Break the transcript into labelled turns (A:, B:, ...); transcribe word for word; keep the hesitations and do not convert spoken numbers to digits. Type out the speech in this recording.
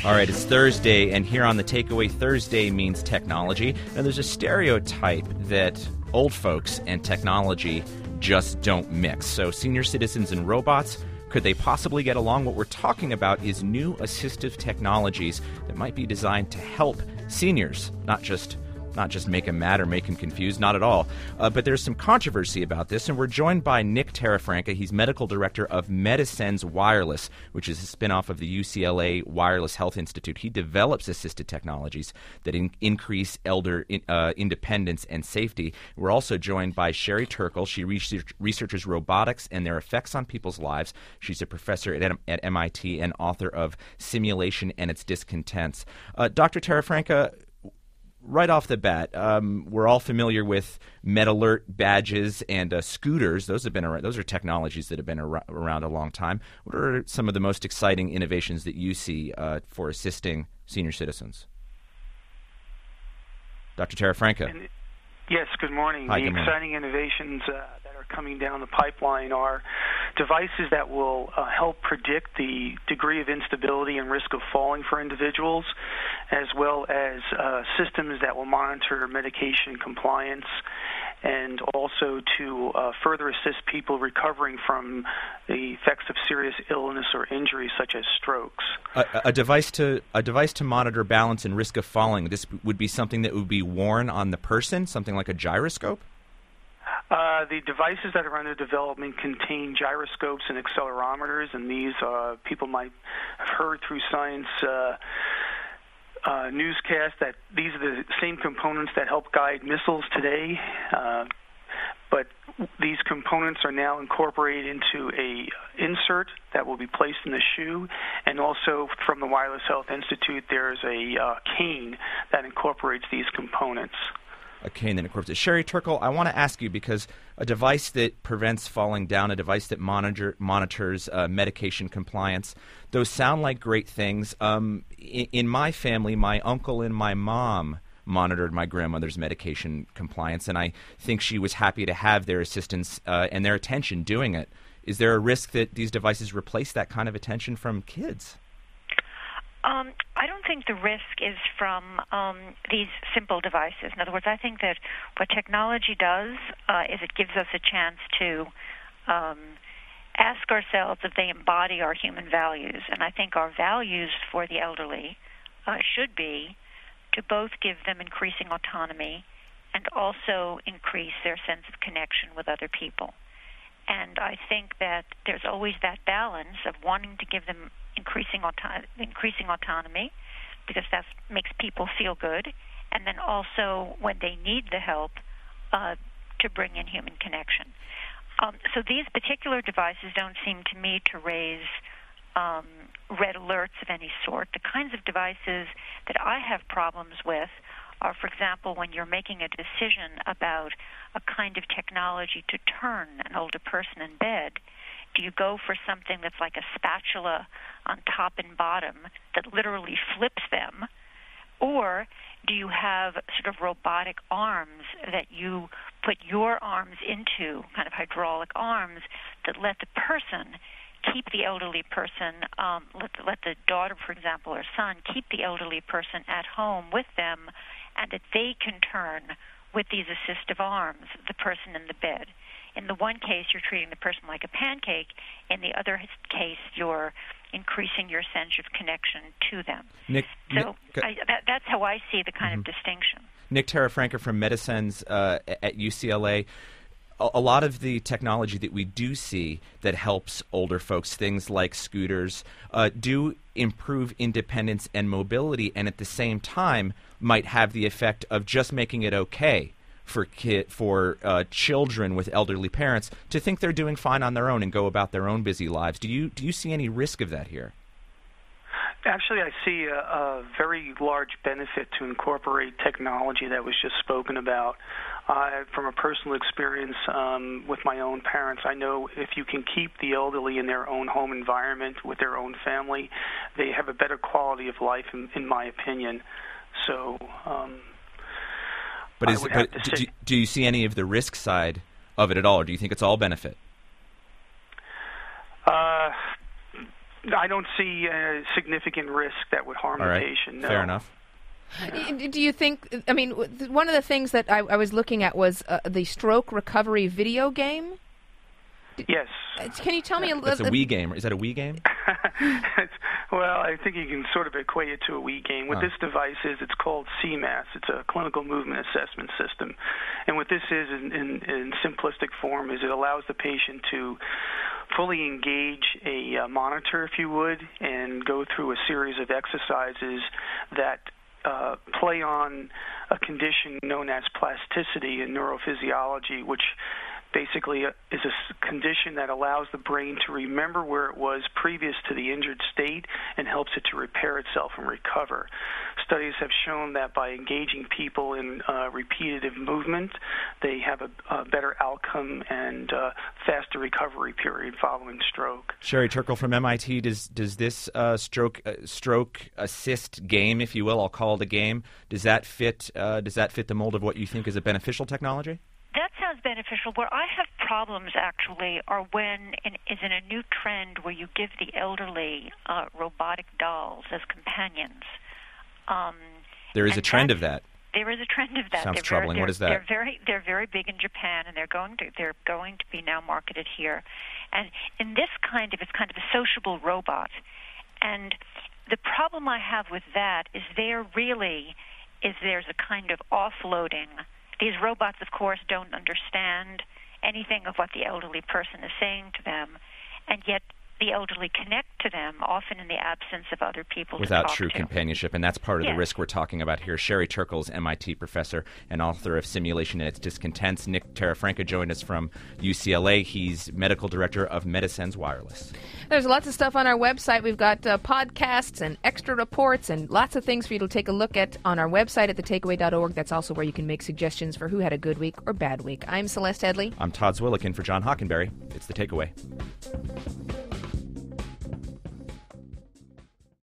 A: All right, it's Thursday, and here on the Takeaway, Thursday means technology. Now, there's a stereotype that old folks and technology just don't mix. So senior citizens and robots, could they possibly get along? What we're talking about is new assistive technologies that might be designed to help seniors, not just not just make them mad or make them confused, not at all. Uh, but there's some controversy about this, and we're joined by Nick Terrafranca. He's medical director of Medisense Wireless, which is a spinoff of the U C L A Wireless Health Institute. He develops assisted technologies that in- increase elder in, uh, independence and safety. We're also joined by Sherry Turkle. She research- researches robotics and their effects on people's lives. She's a professor at, at M I T and author of Simulation and Its Discontents. Uh, Doctor Terrafranca, right off the bat, um, we're all familiar with MedAlert badges and uh, scooters. Those have been around, those are technologies that have been ar- around a long time. What are some of the most exciting innovations that you see uh, for assisting senior citizens? Doctor Terrafranca.
B: And, yes, good morning.
A: Hi,
B: the
A: good morning.
B: exciting innovations uh, that are coming down the pipeline are devices that will uh, help predict the degree of instability and risk of falling for individuals, as well as uh, systems that will monitor medication compliance, and also to uh, further assist people recovering from the effects of serious illness or injury, such as strokes.
A: A, a device to a device to monitor balance and risk of falling. This would be something that would be worn on the person, something like a gyroscope?
B: Uh, the devices that are under development contain gyroscopes and accelerometers, and these uh, people might have heard through science uh, uh, newscasts that these are the same components that help guide missiles today. Uh, but these components are now incorporated into a insert that will be placed in the shoe, and also from the Wireless Health Institute, there's a uh, cane that incorporates these components.
A: A cane that incorporates. Sherry Turkle, I want to ask you, because a device that prevents falling down, a device that monitor, monitors uh, medication compliance, those sound like great things. Um, in, in my family, my uncle and my mom monitored my grandmother's medication compliance, and I think she was happy to have their assistance uh, and their attention doing it. Is there a risk that these devices replace that kind of attention from kids?
C: Um, I don't think the risk is from um, these simple devices. In other words, I think that what technology does uh, is it gives us a chance to um, ask ourselves if they embody our human values. And I think our values for the elderly uh, should be to both give them increasing autonomy and also increase their sense of connection with other people. And I think that there's always that balance of wanting to give them increasing auto- increasing autonomy, because that makes people feel good, and then also when they need the help uh, to bring in human connection. Um, so these particular devices don't seem to me to raise um, red alerts of any sort. The kinds of devices that I have problems with are, for example, when you're making a decision about a kind of technology to turn an older person in bed. Do you go for something that's like a spatula on top and bottom that literally flips them? Or do you have sort of robotic arms that you put your arms into, kind of hydraulic arms, that let the person keep the elderly person, um, let, the, let the daughter, for example, or son, keep the elderly person at home with them, and that they can turn with these assistive arms the person in the bed. In the one case, you're treating the person like a pancake. In the other case, you're increasing your sense of connection to them.
A: Nick,
C: so
A: Nick,
C: I, that, that's how I see the kind
A: mm-hmm.
C: of distinction.
A: Nick Terrafranca from Medisense uh, at U C L A. A, a lot of the technology that we do see that helps older folks, things like scooters, uh, do improve independence and mobility, and at the same time might have the effect of just making it okay for kid, for uh, children with elderly parents to think they're doing fine on their own and go about their own busy lives. Do you do you see any risk of that here?
B: Actually, I see a, a very large benefit to incorporate technology that was just spoken about. Uh, from a personal experience um, with my own parents, I know if you can keep the elderly in their own home environment with their own family, they have a better quality of life, in, in my opinion. So, um,
A: but, is, but do, you, do you see any of the risk side of it at all, or do you think it's all benefit?
B: Uh, I don't see a significant risk that would harm
A: All
B: the
A: right.
B: patient. No.
A: Fair enough.
D: Do you think, I mean, one of the things that I, I was looking at was uh, the stroke recovery video game?
B: Yes.
D: Can you tell me a little?
A: It's a Wii game. Is that a Wii game?
B: Well, I think you can sort of equate it to a Wii game. What
A: huh.
B: this device is, it's called C M A S. It's a clinical movement assessment system. And what this is in, in, in simplistic form is it allows the patient to fully engage a uh, monitor, if you would, and go through a series of exercises that uh, play on a condition known as plasticity in neurophysiology, which basically is a condition that allows the brain to remember where it was previous to the injured state and helps it to repair itself and recover. Studies have shown that by engaging people in uh, repetitive movement, they have a, a better outcome and uh, faster recovery period following stroke.
A: Sherry Turkle from M I T, does does this uh, stroke uh, stroke assist game, if you will, I'll call it a game, does that fit uh, does that fit the mold of what you think is a beneficial technology?
C: That sounds beneficial. Where I have problems, actually, are when in, is in a new trend where you give the elderly uh, robotic dolls as companions. Um,
A: there is a trend of that.
C: There is a trend of that.
A: Sounds
C: they're
A: troubling.
C: Very,
A: what is that?
C: They're very, they're very big in Japan, and they're going to, they're going to be now marketed here. And in this kind of, it's kind of a sociable robot. And the problem I have with that is there really is there's a kind of offloading. These robots, of course, don't understand anything of what the elderly person is saying to them, and yet the elderly connect to them, often in the absence of other people
A: without
C: to talk
A: true
C: to.
A: companionship, and that's part of
C: yes.
A: the risk we're talking about here. Sherry Turkle's M I T professor and author of Simulation and Its Discontents. Nick Terrafranca joined us from U C L A. He's medical director of Medisense Wireless.
D: There's lots of stuff on our website. We've got uh, podcasts and extra reports and lots of things for you to take a look at on our website at the takeaway dot org. That's also where you can make suggestions for who had a good week or bad week. I'm Celeste Headley.
A: I'm Todd Zwillick in for John Hockenberry. It's The Takeaway.